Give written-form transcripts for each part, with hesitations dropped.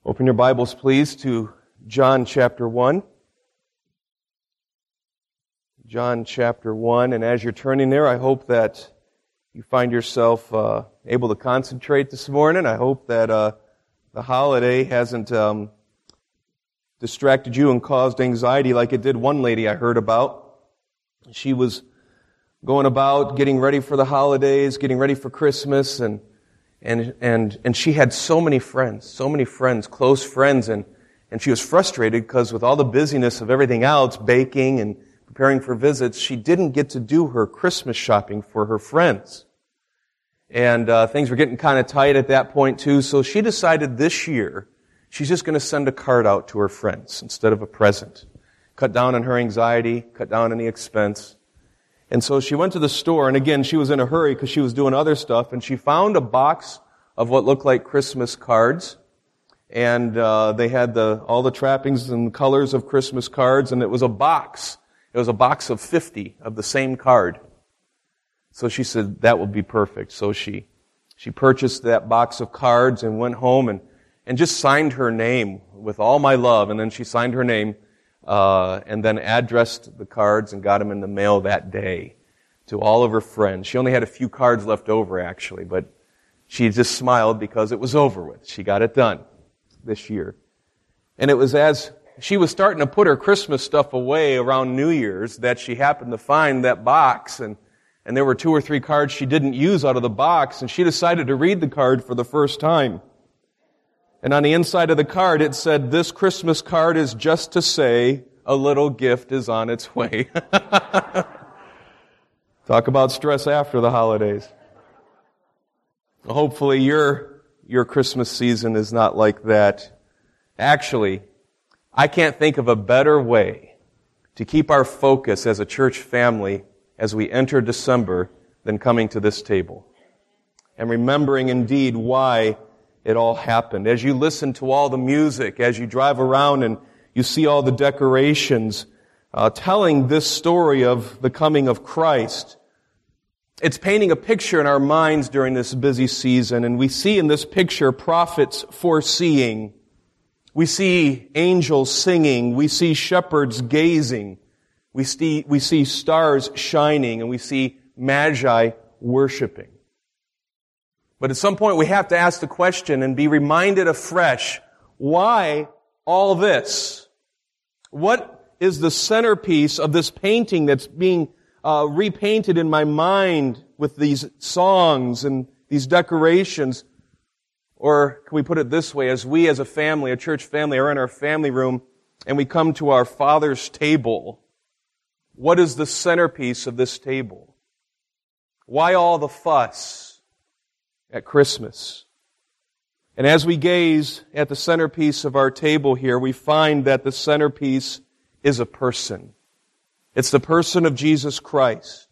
Open your Bibles, please, to John chapter 1. John chapter 1, and as you're turning there, I hope that you find yourself able to concentrate this morning. I hope that the holiday hasn't distracted you and caused anxiety like it did one lady I heard about. She was going about getting ready for the holidays, getting ready for Christmas, and she had so many friends, close friends, and she was frustrated because with all the busyness of everything else, baking and preparing for visits, she didn't get to do her Christmas shopping for her friends. And things were getting kind of tight at that point too, so she decided this year she's just going to send a card out to her friends instead of a present. Cut down on her anxiety, cut down on the expense. And so she went to the store, and again, she was in a hurry because she was doing other stuff, and she found a box of what looked like Christmas cards. And they had all the trappings and colors of Christmas cards, and it was a box. It was a box of 50 of the same card. So she said, that will be perfect. So she purchased that box of cards and went home and just signed her name with all my love, and then she signed her name and then addressed the cards and got them in the mail that day to all of her friends. She only had a few cards left over, actually, but she just smiled because it was over with. She got it done this year. And it was as she was starting to put her Christmas stuff away around New Year's that she happened to find that box, and there were 2 or 3 cards she didn't use out of the box, and she decided to read the card for the first time. And on the inside of the card, it said, "This Christmas card is just to say a little gift is on its way." Talk about stress after the holidays. Hopefully your Christmas season is not like that. Actually, I can't think of a better way to keep our focus as a church family as we enter December than coming to this table and remembering indeed why it all happened. As you listen to all the music, as you drive around and you see all the decorations, telling this story of the coming of Christ, it's painting a picture in our minds during this busy season, and we see in this picture prophets foreseeing. We see angels singing. We see shepherds gazing. We see stars shining, and we see magi worshiping. But at some point we have to ask the question and be reminded afresh, why all this? What is the centerpiece of this painting that's being repainted in my mind with these songs and these decorations? Or can we put it this way, as we as a family, a church family, are in our family room and we come to our Father's table, what is the centerpiece of this table? Why all the fuss at Christmas? And as we gaze at the centerpiece of our table here, we find that the centerpiece is a person. It's the person of Jesus Christ.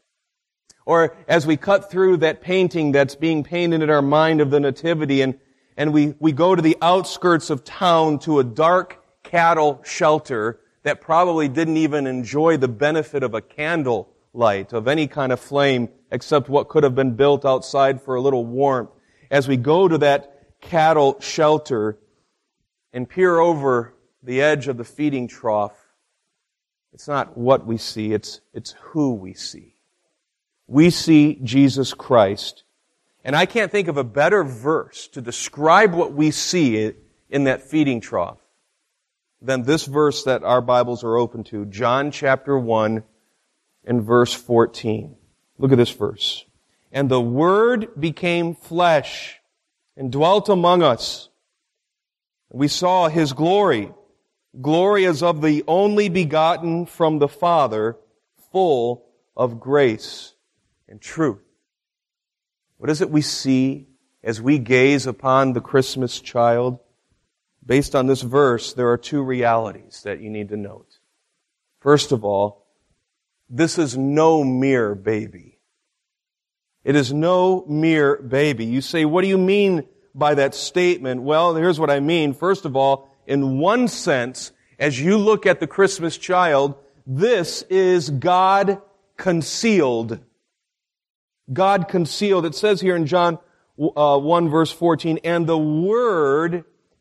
Or as we cut through that painting that's being painted in our mind of the Nativity, and we go to the outskirts of town to a dark cattle shelter that probably didn't even enjoy the benefit of a candle light, of any kind of flame, except what could have been built outside for a little warmth. As we go to that cattle shelter and peer over the edge of the feeding trough, it's not what we see, it's who we see. We see Jesus Christ. And I can't think of a better verse to describe what we see in that feeding trough than this verse that our Bibles are open to, John chapter 1 and verse 14. Look at this verse. "And the Word became flesh and dwelt among us. We saw His glory. Glory as of the only begotten from the Father, full of grace and truth." What is it we see as we gaze upon the Christmas child? Based on this verse, there are 2 realities that you need to note. First of all, this is no mere baby. It is no mere baby. You say, what do you mean by that statement? Well, here's what I mean. First of all, in one sense, as you look at the Christmas child, this is God concealed. God concealed. It says here in John 1 verse 14, "And the Word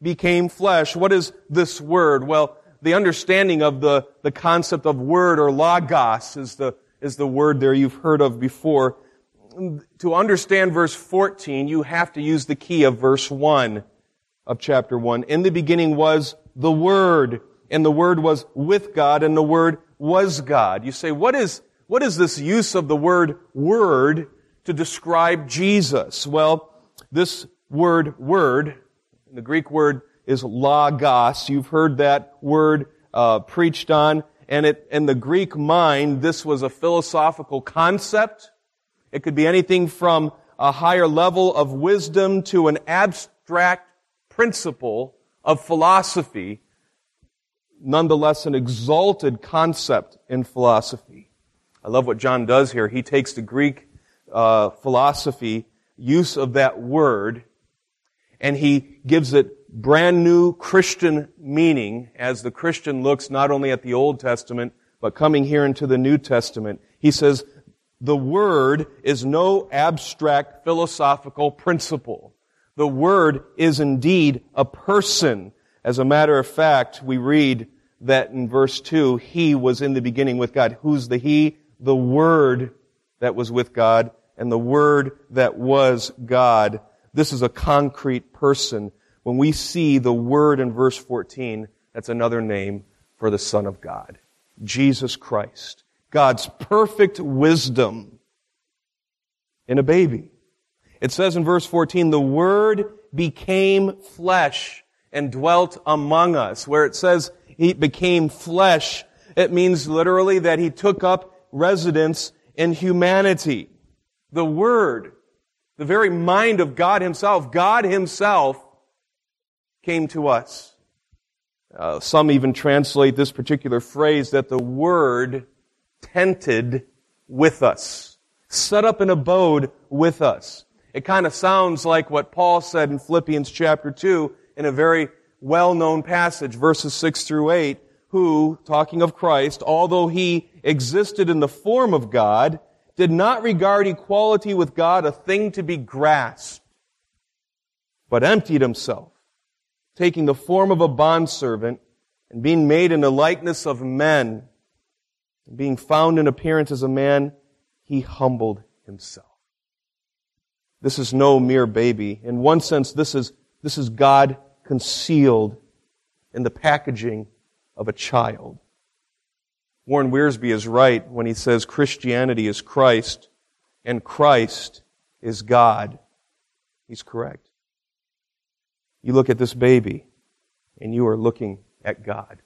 became flesh. What is this word? Well, the understanding of the concept of word or logos is the word there you've heard of before. To understand verse 14, you have to use the key of verse 1 of chapter 1. In the beginning was the Word, and the Word was with God, and the Word was God. You say, what is this use of the word word to describe Jesus? Well, this word, the Greek word is logos. You've heard that word preached on. And in the Greek mind, this was a philosophical concept. It could be anything from a higher level of wisdom to an abstract principle of philosophy, nonetheless an exalted concept in philosophy. I love what John does here. He takes the Greek philosophy use of that word, and he gives it brand new Christian meaning as the Christian looks not only at the Old Testament, but coming here into the New Testament. He says, the Word is no abstract philosophical principle. The Word is indeed a person. As a matter of fact, we read that in verse 2, He was in the beginning with God. Who's the He? The Word that was with God and the Word that was God. This is a concrete person. When we see the Word in verse 14, that's another name for the Son of God, Jesus Christ. God's perfect wisdom in a baby. It says in verse 14, the Word became flesh and dwelt among us. Where it says He became flesh, it means literally that He took up residence in humanity. The Word, the very mind of God Himself came to us. Some even translate this particular phrase that the Word tented with us, set up an abode with us. It kind of sounds like what Paul said in Philippians chapter 2 in a very well-known passage, verses 6 through 8, who, talking of Christ, although He existed in the form of God, did not regard equality with God a thing to be grasped, but emptied Himself, taking the form of a bondservant and being made in the likeness of men, and being found in appearance as a man, He humbled Himself. This is no mere baby. In one sense, this is God concealed in the packaging of a child. Warren Wiersbe is right when he says Christianity is Christ and Christ is God. He's correct. You look at this baby and you are looking at God.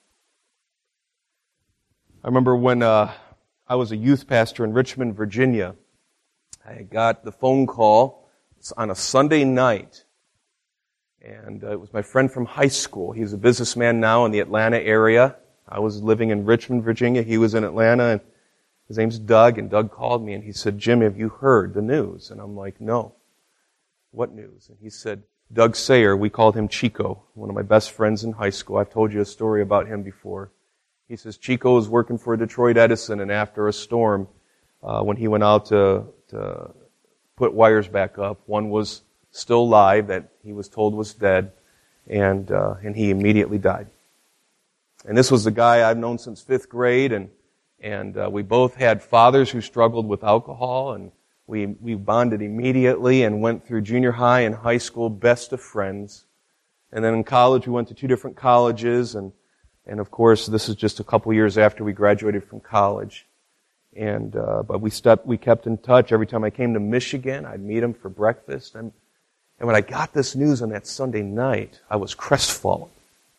I remember when I was a youth pastor in Richmond, Virginia, I got the phone call on a Sunday night. And it was my friend from high school. He's a businessman now in the Atlanta area. I was living in Richmond, Virginia. He was in Atlanta. And his name's Doug. And Doug called me and he said, Jim, have you heard the news? And I'm like, no. What news? And he said, Doug Sayer, we called him Chico, one of my best friends in high school. I've told you a story about him before. He says, Chico was working for Detroit Edison, and after a storm, when he went out to put wires back up, one was still alive that he was told was dead, and he immediately died. And this was the guy I've known since 5th grade, and we both had fathers who struggled with alcohol, and we bonded immediately and went through junior high and high school best of friends. And then in college, we went to 2 different colleges, and of course, this is just a couple years after we graduated from college. And but we kept in touch. Every time I came to Michigan, I'd meet him for breakfast. And when I got this news on that Sunday night, I was crestfallen.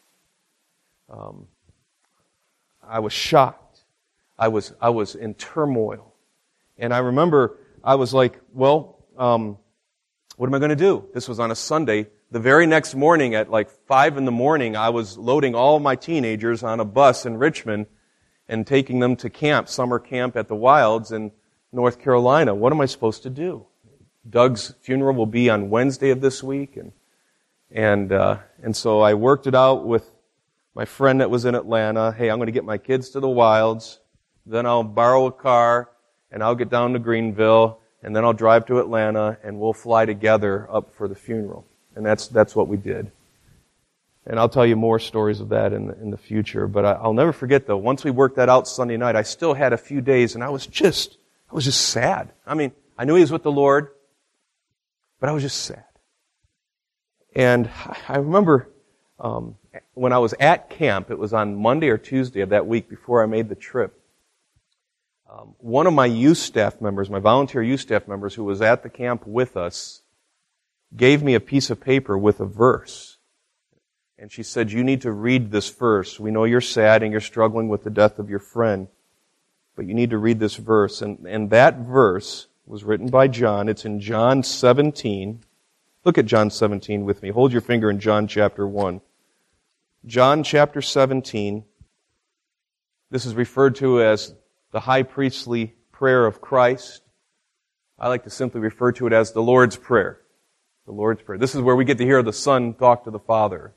I was shocked. I was in turmoil. And I remember I was like, well, what am I going to do? This was on a Sunday. The very next morning at like 5 a.m, I was loading all my teenagers on a bus in Richmond and taking them to camp, summer camp at the Wilds in North Carolina. What am I supposed to do? Doug's funeral will be on Wednesday of this week, and so I worked it out with my friend that was in Atlanta. Hey, I'm going to get my kids to the Wilds, then I'll borrow a car, and I'll get down to Greenville, and then I'll drive to Atlanta, and we'll fly together up for the funeral. And that's what we did. And I'll tell you more stories of that in the future. But I'll never forget, though, once we worked that out Sunday night, I still had a few days, and I was just sad. I mean, I knew he was with the Lord, but I was just sad. And I remember when I was at camp, it was on Monday or Tuesday of that week before I made the trip, one of my youth staff members, my volunteer youth staff members who was at the camp with us, gave me a piece of paper with a verse. And she said, you need to read this verse. We know you're sad and you're struggling with the death of your friend, but you need to read this verse. And that verse was written by John. It's in John 17. Look at John 17 with me. Hold your finger in John chapter 1. John chapter 17. This is referred to as the high priestly prayer of Christ. I like to simply refer to it as the Lord's Prayer. The Lord's Prayer. This is where we get to hear the Son talk to the Father.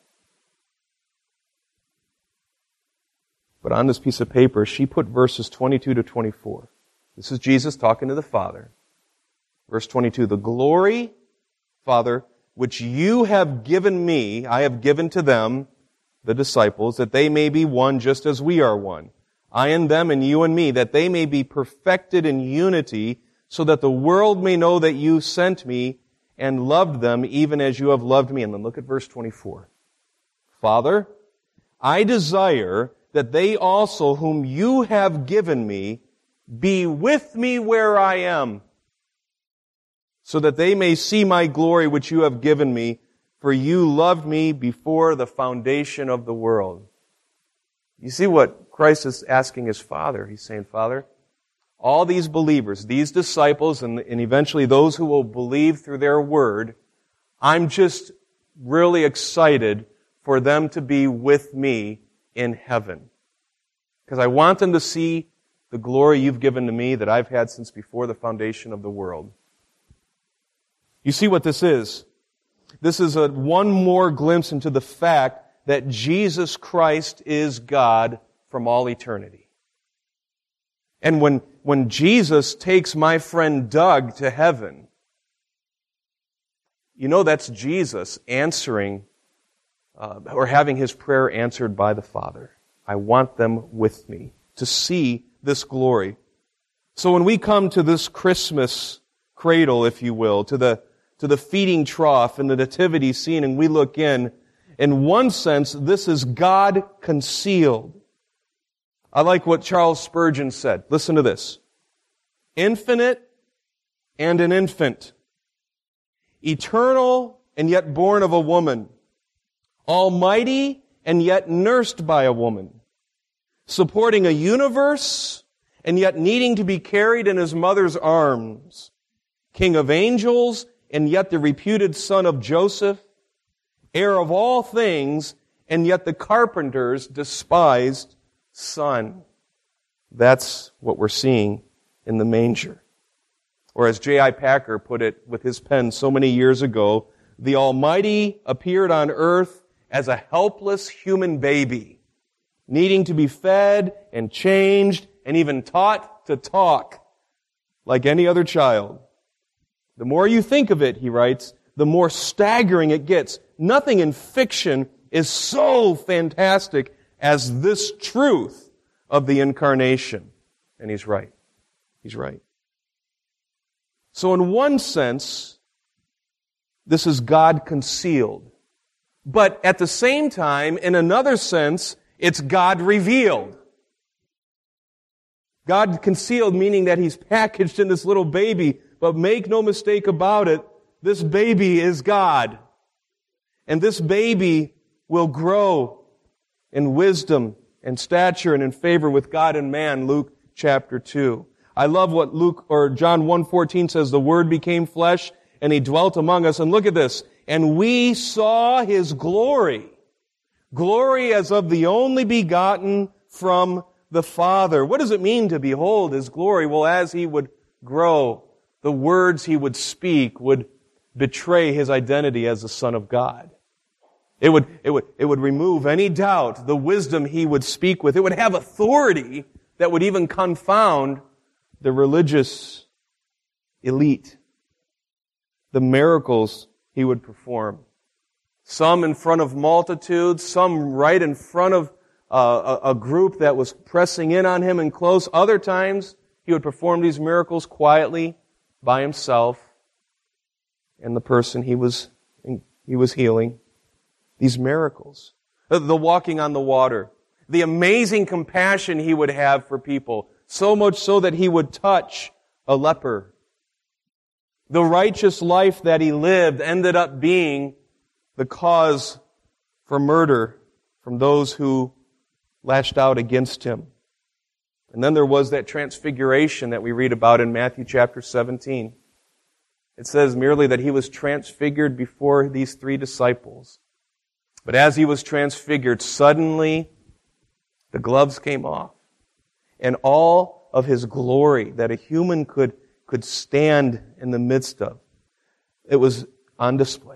But on this piece of paper, she put verses 22 to 24. This is Jesus talking to the Father. Verse 22, the glory, Father, which you have given me, I have given to them, the disciples, that they may be one just as we are one. I and them and you and me, that they may be perfected in unity, so that the world may know that you sent me and loved them even as you have loved me. And then look at verse 24. Father, I desire that they also whom you have given me be with me where I am, so that they may see my glory which you have given me, for you loved me before the foundation of the world. You see what Christ is asking his Father. He's saying, Father, all these believers, these disciples, and eventually those who will believe through their word, I'm just really excited for them to be with me in heaven. Because I want them to see the glory you've given to me that I've had since before the foundation of the world. You see what this is? This is one more glimpse into the fact that Jesus Christ is God from all eternity. And when Jesus takes my friend Doug to heaven, you know that's Jesus answering or having his prayer answered by the Father. I want them with me to see this glory. So when we come to this Christmas cradle, if you will, to the feeding trough and the nativity scene, and we look in one sense, this is God concealed. I like what Charles Spurgeon said. Listen to this. Infinite and an infant. Eternal and yet born of a woman. Almighty and yet nursed by a woman. Supporting a universe and yet needing to be carried in his mother's arms. King of angels and yet the reputed son of Joseph. Heir of all things and yet the carpenter's despised son. That's what we're seeing in the manger. Or as J.I. Packer put it with his pen so many years ago, the Almighty appeared on earth as a helpless human baby, needing to be fed and changed and even taught to talk like any other child. The more you think of it, he writes, the more staggering it gets. Nothing in fiction is so fantastic as this truth of the incarnation. And he's right. He's right. So in one sense, this is God concealed. But at the same time, in another sense, it's God revealed. God concealed, meaning that He's packaged in this little baby. But make no mistake about it, this baby is God. And this baby will grow in wisdom and stature and in favor with God and man, Luke chapter 2. I love what John 1:14 says, the Word became flesh and He dwelt among us. And look at this. And we saw His glory. Glory as of the only begotten from the Father. What does it mean to behold His glory? Well, as He would grow, the words He would speak would betray His identity as the Son of God. It would remove any doubt, the wisdom He would speak with. It would have authority that would even confound the religious elite. The miracles He would perform. Some in front of multitudes, some right in front of a group that was pressing in on him and close. Other times, he would perform these miracles quietly by himself and the person he was healing. These miracles. The walking on the water. The amazing compassion he would have for people. So much so that he would touch a leper. The righteous life that he lived ended up being the cause for murder from those who lashed out against him. And then there was that transfiguration that we read about in Matthew chapter 17. It says merely that he was transfigured before these 3 disciples. But as he was transfigured, suddenly the gloves came off. And all of his glory that a human could stand in the midst of, it was on display.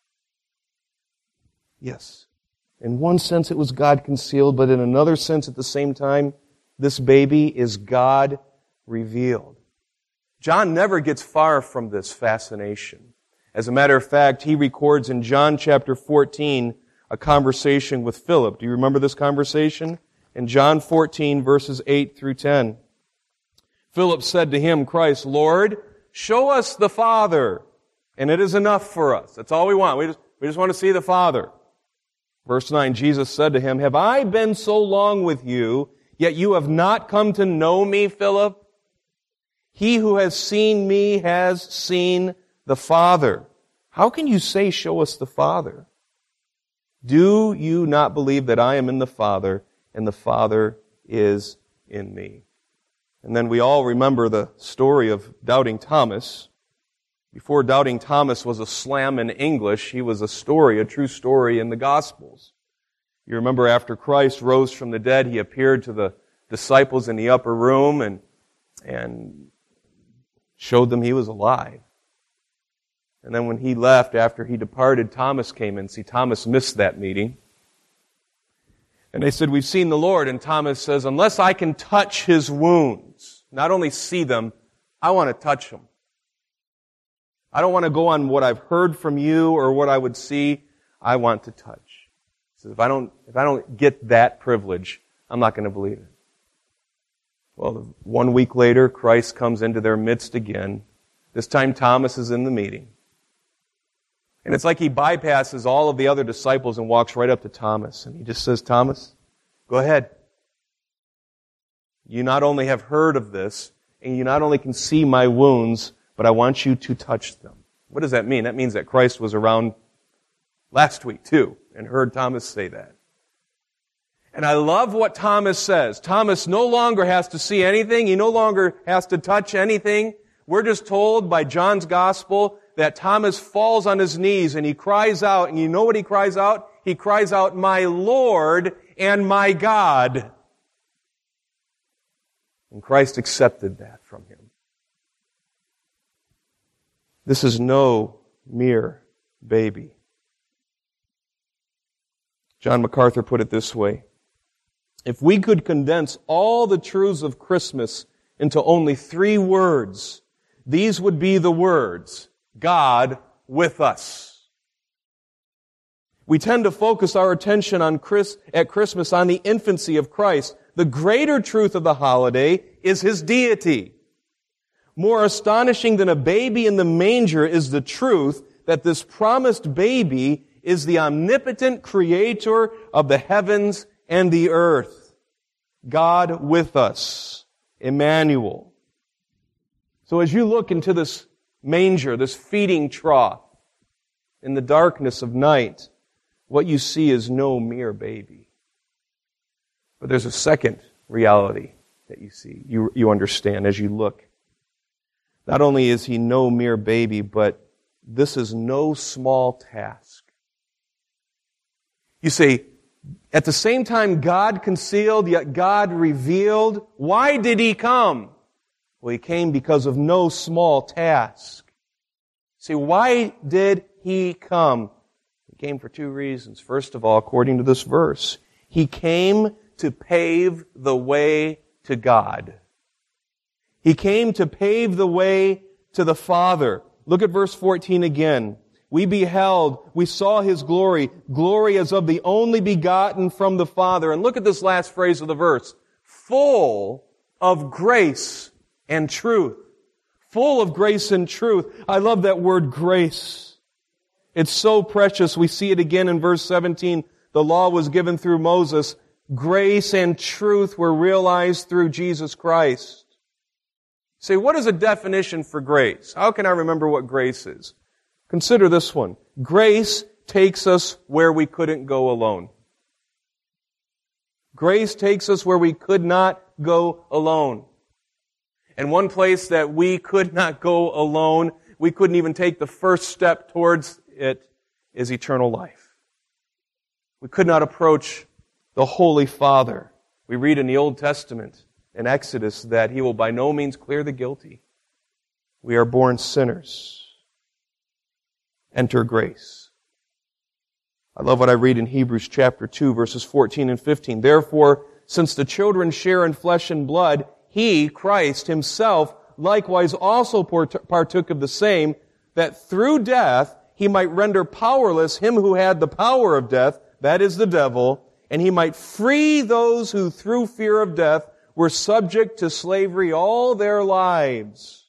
Yes. In one sense, it was God concealed, but in another sense, at the same time, this baby is God revealed. John never gets far from this fascination. As a matter of fact, he records in John chapter 14 a conversation with Philip. Do you remember this conversation? In John 14, verses 8 through 10. Philip said to him, Christ, Lord, show us the Father, and it is enough for us. That's all we want. We just want to see the Father. Verse 9, Jesus said to him, have I been so long with you, yet you have not come to know me, Philip? He who has seen me has seen the Father. How can you say, show us the Father? Do you not believe that I am in the Father, and the Father is in me? And then we all remember the story of Doubting Thomas. Before Doubting Thomas was a slam in English, he was a true story in the Gospels. You remember after Christ rose from the dead, he appeared to the disciples in the upper room and showed them he was alive. And then when he left, after he departed, Thomas came in. See, Thomas missed that meeting. And they said, we've seen the Lord. And Thomas says, unless I can touch his wounds, not only see them, I want to touch them. I don't want to go on what I've heard from you or what I would see. I want to touch. He says, if I don't get that privilege, I'm not going to believe it. Well, 1 week later, Christ comes into their midst again. This time Thomas is in the meeting. And it's like he bypasses all of the other disciples and walks right up to Thomas. And he just says, Thomas, go ahead. You not only have heard of this, and you not only can see my wounds, but I want you to touch them. What does that mean? That means that Christ was around last week too, and heard Thomas say that. And I love what Thomas says. Thomas no longer has to see anything. He no longer has to touch anything. We're just told by John's Gospel that Thomas falls on his knees and he cries out. And you know what he cries out? He cries out, my Lord and my God. And Christ accepted that from him. This is no mere baby. John MacArthur put it this way. If we could condense all the truths of Christmas into only 3 words, these would be the words, God with us. We tend to focus our attention at Christmas on the infancy of Christ. The greater truth of the holiday is His deity. More astonishing than a baby in the manger is the truth that this promised baby is the omnipotent creator of the heavens and the earth. God with us. Emmanuel. So as you look into this manger, this feeding trough, in the darkness of night, what you see is no mere baby. But there's a second reality that you see, you understand as you look. Not only is He no mere baby, but this is no small task. You say, at the same time God concealed, yet God revealed. Why did He come? Well, He came because of no small task. See, why did He come? He came for 2 reasons. First of all, according to this verse, He came to pave the way to God. He came to pave the way to the Father. Look at verse 14 again. we beheld, we saw His glory, glory as of the only begotten from the Father. And look at this last phrase of the verse. Full of grace and truth. Full of grace and truth. I love that word grace. It's so precious. We see it again in verse 17. The law was given through Moses. Grace and truth were realized through Jesus Christ. Say, what is a definition for grace? How can I remember what grace is? Consider this one. Grace takes us where we couldn't go alone. Grace takes us where we could not go alone. And one place that we could not go alone, we couldn't even take the first step towards it, is eternal life. We could not approach the Holy Father. We read in the Old Testament, in Exodus, that He will by no means clear the guilty. We are born sinners. Enter grace. I love what I read in Hebrews chapter 2, verses 14 and 15. Therefore, since the children share in flesh and blood, He, Christ Himself, likewise also partook of the same, that through death He might render powerless him who had the power of death, that is the devil, and He might free those who through fear of death were subject to slavery all their lives.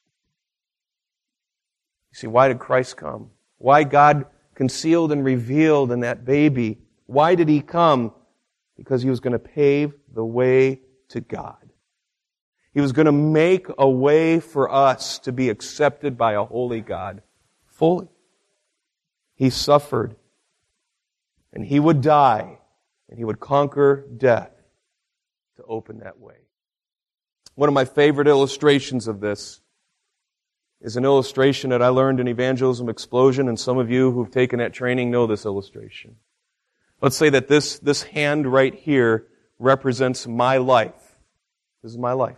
You see, why did Christ come? Why God concealed and revealed in that baby? Why did He come? Because He was going to pave the way to God. He was going to make a way for us to be accepted by a holy God fully. He suffered, and He would die, and He would conquer death to open that way. One of my favorite illustrations of this is an illustration that I learned in Evangelism Explosion, and some of you who've taken that training know this illustration. Let's say that this hand right here represents my life. This is my life.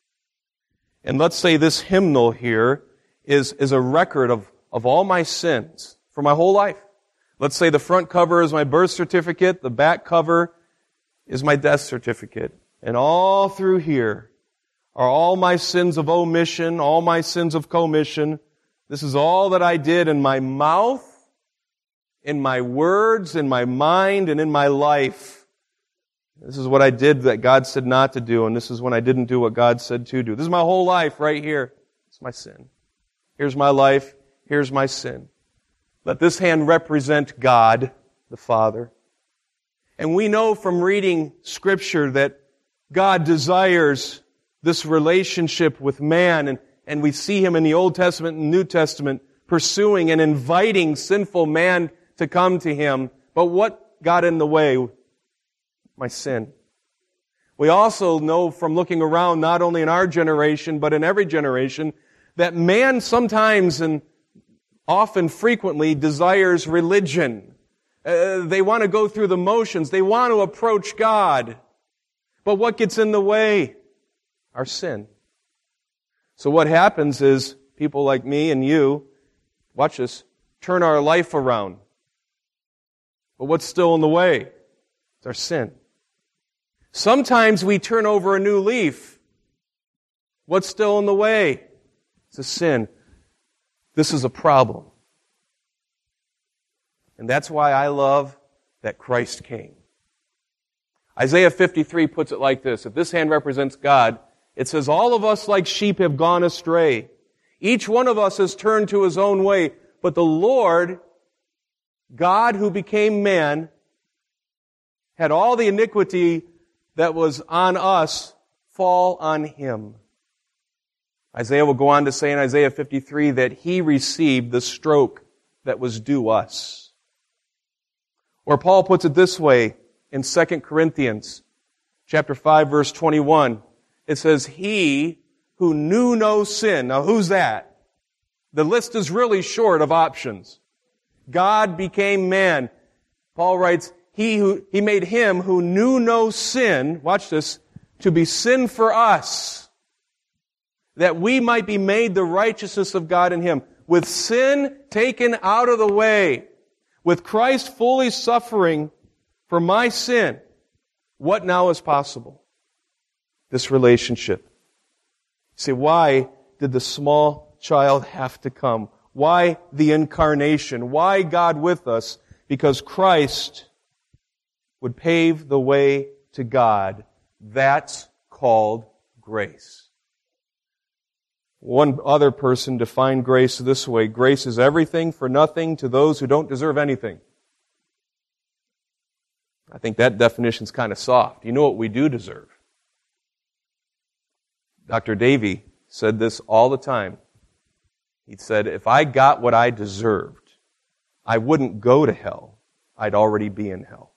And let's say this hymnal here is a record of all my sins for my whole life. Let's say the front cover is my birth certificate, the back cover is my death certificate. And all through here are all my sins of omission, all my sins of commission. This is all that I did in my mouth, in my words, in my mind, and in my life. This is what I did that God said not to do, and this is when I didn't do what God said to do. This is my whole life right here. It's my sin. Here's my life. Here's my sin. Let this hand represent God, the Father. And we know from reading Scripture that God desires this relationship with man, and we see Him in the Old Testament and New Testament pursuing and inviting sinful man to come to Him. But what got in the way? My sin. We also know from looking around, not only in our generation, but in every generation, that man sometimes and often frequently desires religion. They want to go through the motions. They want to approach God. But what gets in the way? Our sin. So what happens is people like me and you, watch this, turn our life around. But what's still in the way? It's our sin. Sometimes we turn over a new leaf. What's still in the way? It's a sin. This is a problem. And that's why I love that Christ came. Isaiah 53 puts it like this. If this hand represents God, it says, all of us like sheep have gone astray. Each one of us has turned to his own way. But the Lord, God who became man, had all the iniquity that was on us fall on Him. Isaiah will go on to say in Isaiah 53 that He received the stroke that was due us. Or Paul puts it this way in 2 Corinthians chapter 5, verse 21. It says, He who knew no sin. Now who's that? The list is really short of options. God became man. Paul writes, He made Him who knew no sin, watch this, to be sin for us, that we might be made the righteousness of God in Him. With sin taken out of the way, with Christ fully suffering for my sin, what now is possible? This relationship. You say, why did the small child have to come? Why the incarnation? Why God with us? Because Christ would pave the way to God. That's called grace. One other person defined grace this way: grace is everything for nothing to those who don't deserve anything. I think that definition's kind of soft. You know what we do deserve? Dr. Davy said this all the time. He said, if I got what I deserved, I wouldn't go to hell. I'd already be in hell.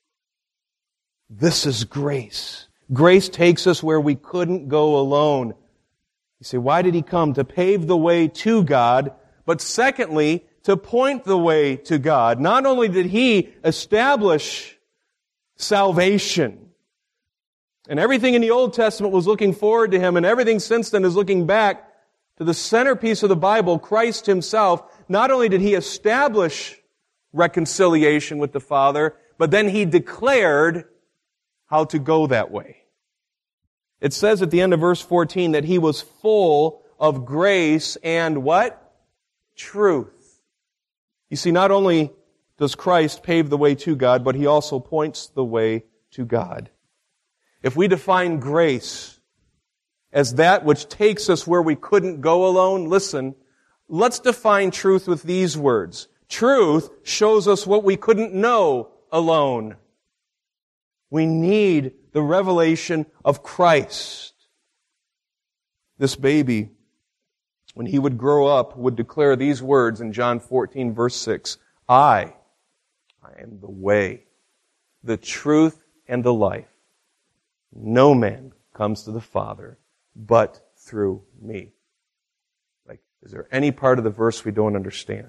This is grace. Grace takes us where we couldn't go alone. You say, why did He come? To pave the way to God, but secondly, to point the way to God. Not only did He establish salvation, and everything in the Old Testament was looking forward to Him, and everything since then is looking back to the centerpiece of the Bible, Christ Himself. Not only did He establish reconciliation with the Father, but then He declared how to go that way. It says at the end of verse 14 that He was full of grace and what? Truth. You see, not only does Christ pave the way to God, but He also points the way to God. If we define grace as that which takes us where we couldn't go alone, listen, let's define truth with these words. Truth shows us what we couldn't know alone. We need the revelation of Christ. This baby, when he would grow up, would declare these words in John 14, verse 6. I am the way, the truth, and the life. No man comes to the Father but through me. Like, is there any part of the verse we don't understand?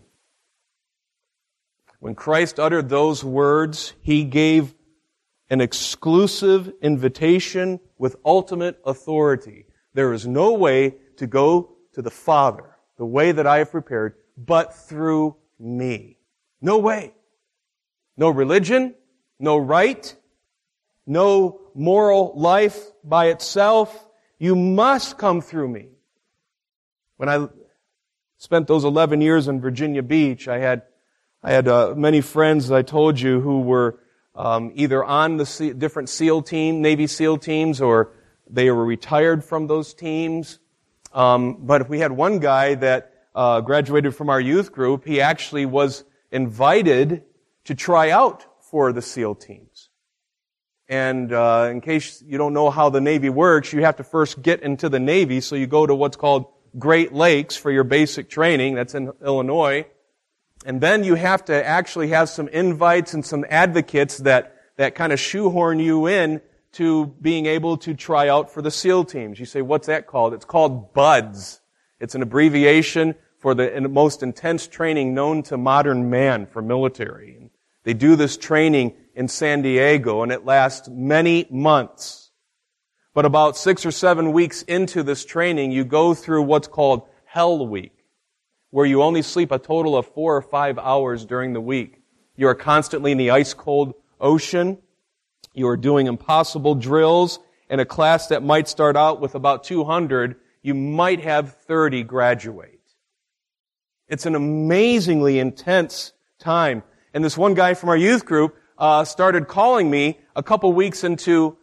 When Christ uttered those words, He gave an exclusive invitation with ultimate authority. There is no way to go to the Father, the way that I have prepared, but through me. No way. No religion, no rite, no moral life by itself. You must come through me. When I spent those 11 years in Virginia Beach, I had many friends, as I told you, who were either on the different SEAL team, Navy SEAL teams, or they were retired from those teams. But we had one guy that graduated from our youth group. He actually was invited to try out for the SEAL teams. And in case you don't know how the Navy works, you have to first get into the Navy, so you go to what's called Great Lakes for your basic training. That's in Illinois. And then you have to actually have some invites and some advocates that kind of shoehorn you in to being able to try out for the SEAL teams. You say, what's that called? It's called BUDS. It's an abbreviation for the most intense training known to modern man for military. And they do this training in San Diego, and it lasts many months. But about 6 or 7 weeks into this training, you go through what's called Hell Week, where you only sleep a total of 4 or 5 hours during the week. You are constantly in the ice-cold ocean. You are doing impossible drills. In a class that might start out with about 200, you might have 30 graduate. It's an amazingly intense time. And this one guy from our youth group started calling me a couple weeks into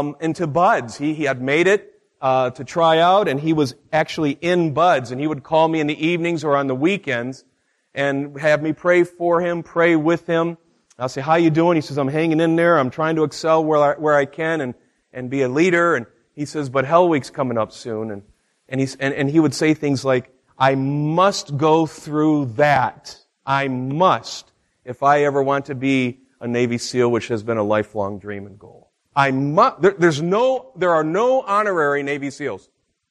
BUDS. He had made it to try out, and he was actually in BUDS, and he would call me in the evenings or on the weekends and have me pray for him, pray with him. I'll say, how you doing? He says, I'm hanging in there. I'm trying to excel where I can and be a leader. And he says, but Hell Week's coming up soon. And he would say things like, I must go through that. I must, if I ever want to be a Navy SEAL, which has been a lifelong dream and goal. I must. There are no honorary Navy SEALs.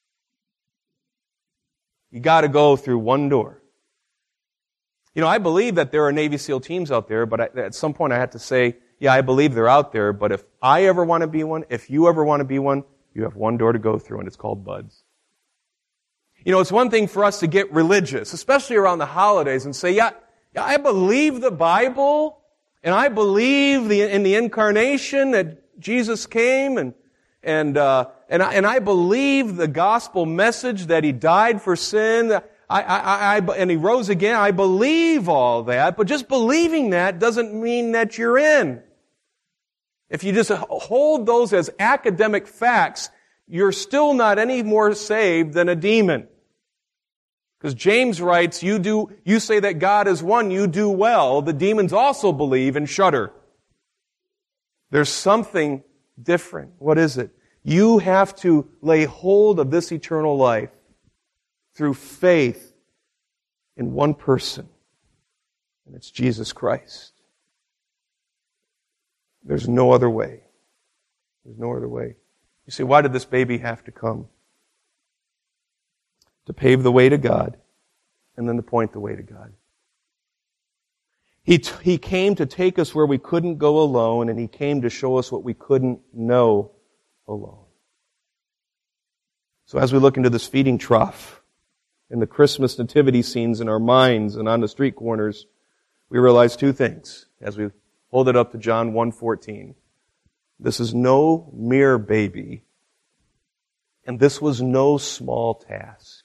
You got to go through one door. You know, I believe that there are Navy SEAL teams out there, but at some point I had to say, yeah, I believe they're out there, but if I ever want to be one, if you ever want to be one, you have one door to go through, and it's called BUDS. You know, it's one thing for us to get religious, especially around the holidays, and say, yeah, I believe the Bible, and I believe in the incarnation that Jesus came, and I believe the gospel message that He died for sin. and he rose again. I believe all that, but just believing that doesn't mean that you're in. If you just hold those as academic facts, you're still not any more saved than a demon. Because James writes, you say that God is one, you do well. The demons also believe and shudder. There's something different. What is it? You have to lay hold of this eternal life through faith in one person, and it's Jesus Christ. There's no other way. There's no other way. You say, why did this baby have to come? To pave the way to God, and then to point the way to God. He came to take us where we couldn't go alone, and He came to show us what we couldn't know alone. So as we look into this feeding trough and the Christmas nativity scenes in our minds and on the street corners, we realize two things as we hold it up to John 1:14. This is no mere baby, and this was no small task.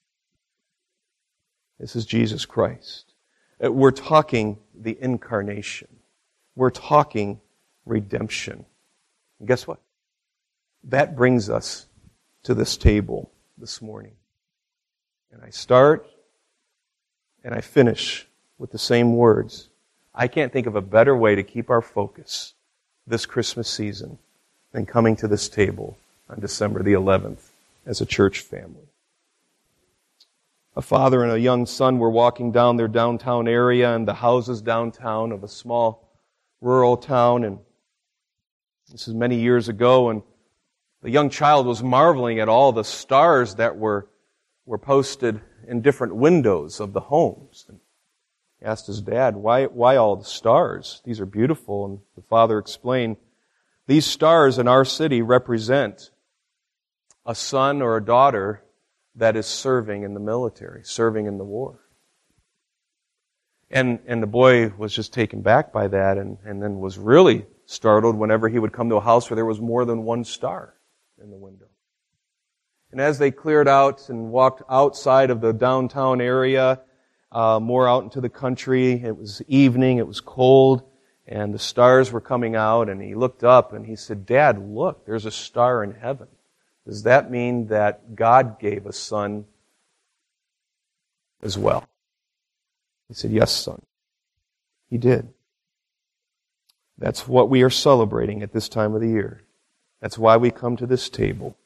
This is Jesus Christ. We're talking the incarnation. We're talking redemption. And guess what? That brings us to this table this morning. And I start and I finish with the same words. I can't think of a better way to keep our focus this Christmas season than coming to this table on December the 11th as a church family. A father and a young son were walking down their downtown area and the houses downtown of a small rural town. And this is many years ago, and the young child was marveling at all the stars that were posted in different windows of the homes. And he asked his dad, why all the stars? These are beautiful. And the father explained, these stars in our city represent a son or a daughter that is serving in the military, serving in the war. And the boy was just taken back by that and then was really startled whenever he would come to a house where there was more than one star in the window. And as they cleared out and walked outside of the downtown area, more out into the country, it was evening, it was cold, and the stars were coming out, and he looked up and he said, Dad, look, there's a star in heaven. Does that mean that God gave a son as well? He said, yes, son. He did. That's what we are celebrating at this time of the year. That's why we come to this table.